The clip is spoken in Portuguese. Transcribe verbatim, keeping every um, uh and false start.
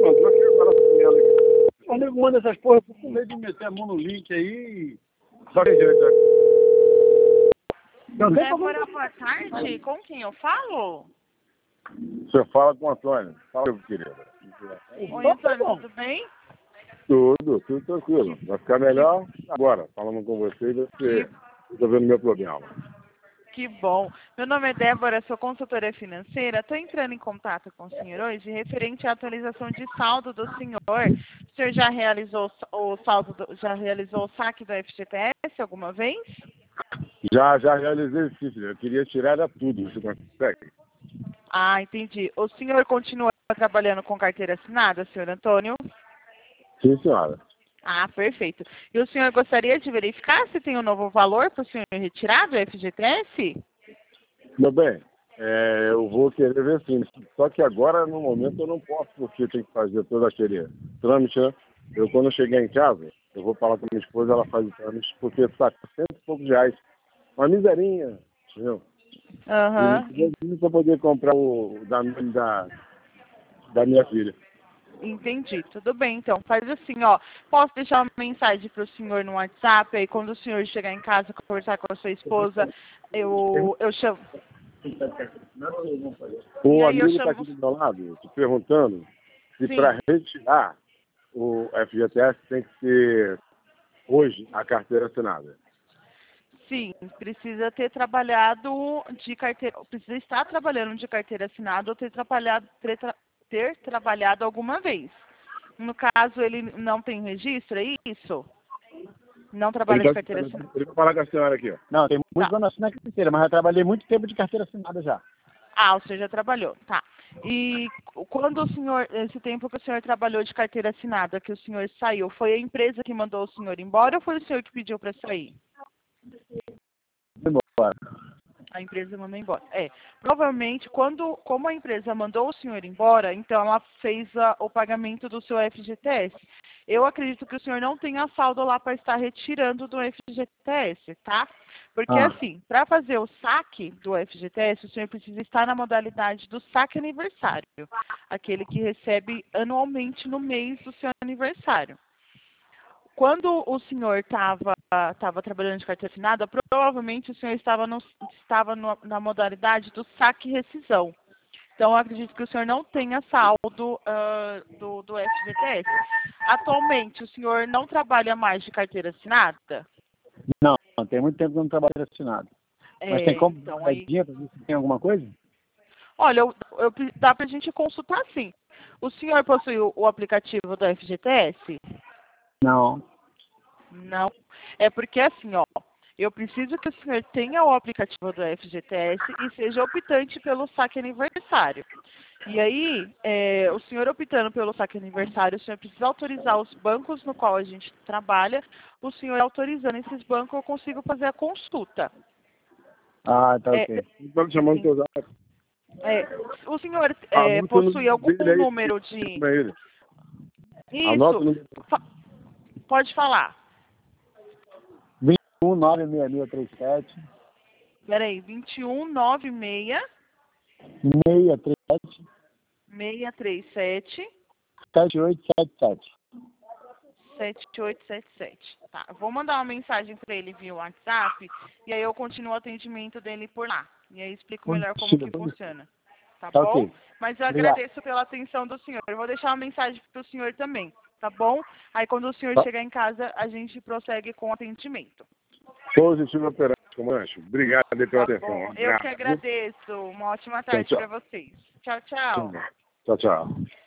mandou aqui agora pra ela aqui. O amigo manda essas porra, eu fico com medo de meter a mão no link aí. Só que jeito, né? Não tem Débora, como... boa tarde. Com quem eu falo? Você fala com o Antônio. Fala, meu querido. Oi, Antônio, tudo bem? Tudo, tudo tranquilo. Vai ficar melhor agora, falando com você e você resolvendo o meu problema. Que bom. Meu nome é Débora, sou consultora financeira. Estou entrando em contato com o senhor hoje referente à atualização de saldo do senhor. O senhor já realizou o saldo, do, já realizou o saque do F G T S alguma vez? Já, já realizei sim, filho. Eu queria tirar era tudo. Você consegue? Ah, entendi. O senhor continua trabalhando com carteira assinada, senhor Antônio? Sim, senhora. Ah, perfeito. E o senhor gostaria de verificar se tem um novo valor para o senhor retirar do F G T S? Meu bem, é, eu vou querer ver sim. Só que agora, no momento, eu não posso, porque tem que fazer todo aquele trâmite, né? Eu, quando eu chegar em casa, eu vou falar com minha esposa, ela faz o trâmite, porque está cento e poucos reais. Uma miserinha, entendeu? Aham. E para poder comprar o da, da, da minha filha. Entendi, tudo bem, então. Faz assim, ó. Posso deixar uma mensagem para o senhor no WhatsApp, aí quando o senhor chegar em casa conversar com a sua esposa, eu, eu chamo. O E aí eu amigo está chamo. aqui do meu lado, te perguntando se Sim. para retirar o F G T S tem que ser hoje a carteira assinada. Sim, precisa ter trabalhado de carteira, precisa estar trabalhando de carteira assinada ou ter trabalhado, ter, tra, ter trabalhado alguma vez. No caso, ele não tem registro, é isso? Não trabalha Ele, de tá, carteira assinada. ele vai falar com a senhora aqui, ó. Não, tem muitos Tá. anos assim na carteira, mas eu trabalhei muito tempo de carteira assinada já. Ah, o senhor já trabalhou, tá. E quando o senhor, esse tempo que o senhor trabalhou de carteira assinada, que o senhor saiu, foi a empresa que mandou o senhor embora ou foi o senhor que pediu para sair? Embora. A empresa mandou embora. É, provavelmente, quando, como a empresa mandou o senhor embora, então ela fez a, o pagamento do seu F G T S. Eu acredito que o senhor não tenha saldo lá para estar retirando do F G T S, tá? Porque Ah. assim, para fazer o saque do F G T S, o senhor precisa estar na modalidade do saque aniversário, aquele que recebe anualmente no mês do seu aniversário. Quando o senhor estava estava trabalhando de carteira assinada, provavelmente o senhor estava, no, estava no, na modalidade do saque e rescisão. Então, eu acredito que o senhor não tenha saldo uh, do, do F G T S. Atualmente, o senhor não trabalha mais de carteira assinada? Não, não, tem muito tempo que eu não trabalho assinado. Mas É, tem como então, dar aí... para ver se tem alguma coisa? Olha, eu, eu, dá para a gente consultar sim. O senhor possui o, o aplicativo do F G T S? Não. Não. É porque assim, ó, eu preciso que o senhor tenha o aplicativo do F G T S e seja optante pelo saque aniversário. E aí, é, o senhor optando pelo saque aniversário, o senhor precisa autorizar os bancos no qual a gente trabalha. O senhor autorizando esses bancos, eu consigo fazer a consulta. Ah, tá É, ok. Estão me chamando teu zap. é, o senhor é, Anota o possui número algum dele aí. número de... Chama ele. Anota Isso. o número. Fa- Pode falar. vinte e um, nove seis seis três sete. Peraí, vinte e um, nove seis, seis três sete. seis três sete, sete oito sete sete. sete oito sete sete. Tá, eu vou mandar uma mensagem para ele via WhatsApp e aí eu continuo o atendimento dele por lá. E aí explico melhor como que funciona. Tá Tá bom? ok. Mas eu Obrigado. agradeço pela atenção do senhor. Eu vou deixar uma mensagem para o senhor também, tá bom? Aí quando o senhor Tá. chegar em casa, a gente prossegue com o atendimento. Positivo operante, comandante. Obrigado aí pela Tá atenção. bom. Um Eu que abraço. agradeço. Uma ótima Tchau, tarde tchau. para vocês. Tchau, tchau. Tchau, tchau.